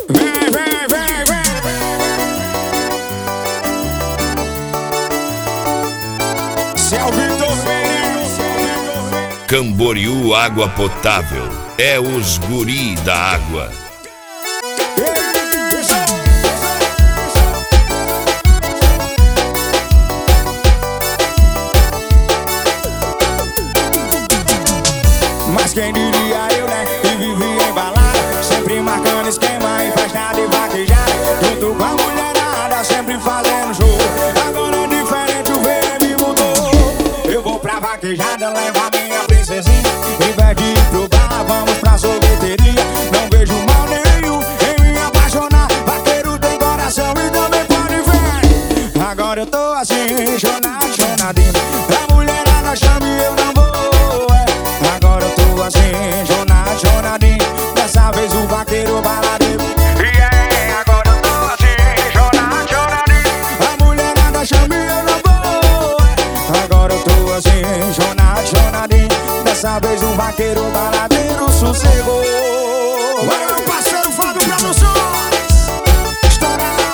Vem, vem, vem, vem. Céu Vitor Pérez. Camboriú Água Potável é os guri da água. Mas quem diria eu, né, que vivia embalado, sempre marcando esquema em festa de vaquejada, junto com a mulherada, sempre fazendo show. Agora é diferente, o VM mudou. Eu vou pra vaquejada, levar minha princesinha. Em vez de ir pro bar, vamos pra sorveteria. Não vejo mal nenhum em me apaixonar. Vaqueiro tem coração e também pode ver. Agora eu tô assim, chonado, chonadinho. A mulherada chama e eu não vou. Agora eu tô assim, chonado, chonadinho. Dessa vez o vaqueiro baladeiro. Yeah, agora eu tô assim, chonado, chonadinho. A mulherada chama e eu não vou. Agora eu tô assim, chonado, chonadinho. Dessa vez o vaqueiro baladeiro sossegou. Agora meu parceiro Fábio Produções. Estourar.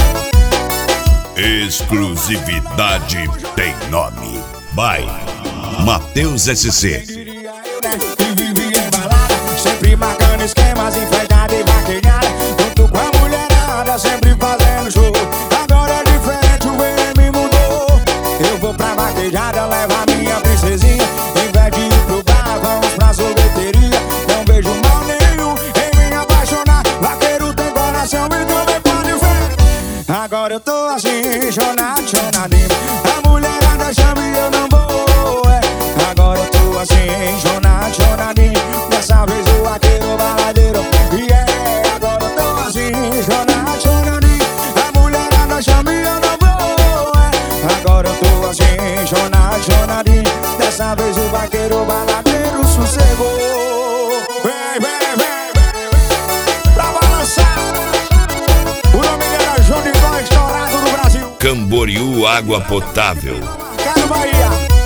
Exclusividade tem nome. By Matheus SC. Que vivia embalada, sempre marcando esquemas em festa de vaquejada, junto com a mulherada, sempre fazendo show. Agora é diferente, o VM mudou. Eu vou pra vaquejada, levar minha princesinha. Em vez de ir pro bar, vamos pra sorveteria. Não vejo mal nenhum em me apaixonar. Vaqueiro tem coração e também pode ver. Agora eu tô assim, chonado, chonadinho. A mulherada chama e eu não vou. Agora eu tô assim, chonado, chonadinho. Dessa vez o vaqueiro baladeiro. Yeah, agora eu tô assim, chonado, chonadinho. A mulherada chama e eu não vou. Agora eu tô assim, chonado, chonadinho. Dessa vez o vaqueiro baladeiro sossegou. Vem, vem, vem, vem. Pra balançar. O nome dele é João de Dó, estourado no Brasil. Camboriú Água Potável. Quero Bahia.